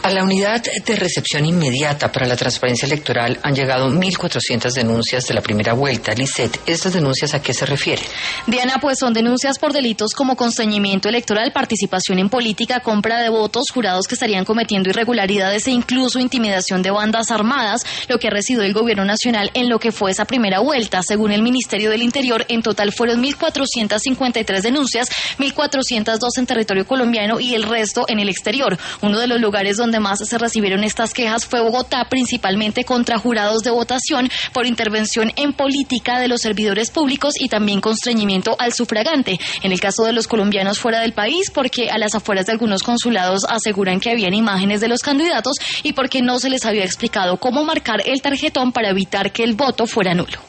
A la unidad de recepción inmediata para la transparencia electoral han llegado 1.400 denuncias de la primera vuelta. Lisset, ¿estas denuncias a qué se refieren? Diana, pues son denuncias por delitos como constreñimiento electoral, participación en política, compra de votos, jurados que estarían cometiendo irregularidades e incluso intimidación de bandas armadas, lo que ha recibido el gobierno nacional en lo que fue esa primera vuelta. Según el Ministerio del Interior, en total fueron 1.453 denuncias, 1.402 en territorio colombiano y el resto en el exterior. Uno de los lugares donde más se recibieron estas quejas fue Bogotá, principalmente contra jurados de votación por intervención en política de los servidores públicos y también constreñimiento al sufragante. En el caso de los colombianos fuera del país, porque a las afueras de algunos consulados aseguran que habían imágenes de los candidatos y porque no se les había explicado cómo marcar el tarjetón para evitar que el voto fuera nulo.